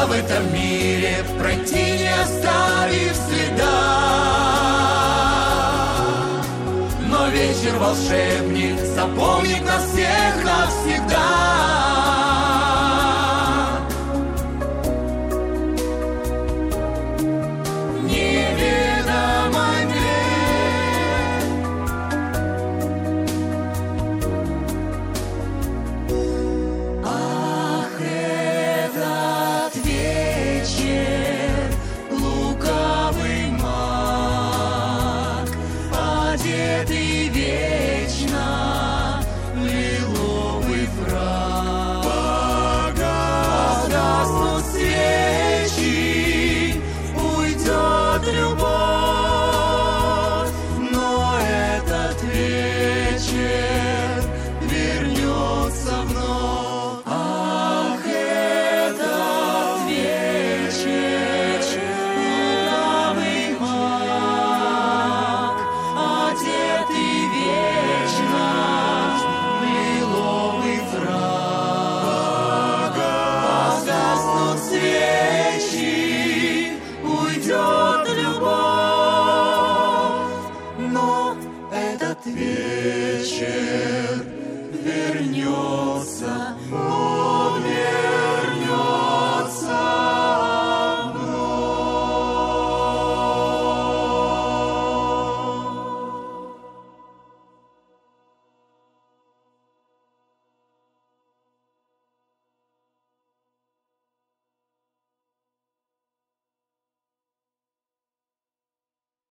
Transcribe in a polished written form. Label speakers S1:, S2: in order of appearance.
S1: в этом мире пройти, не оставив следа. Но вечер волшебник запомнит нас всех навсегда.
S2: Одетый вечно в лиловый фрак, погаснут свечи, уйдет любовь, но этот вечер вернется вновь. Ах, этот вечер, лукавый маг, одетый вечно в лиловый фрак, погаснут свечи, уйдет любовь, но этот вечер вернется.